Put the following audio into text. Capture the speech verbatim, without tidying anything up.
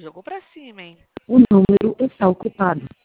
jogou pra cima, hein? O número está ocupado.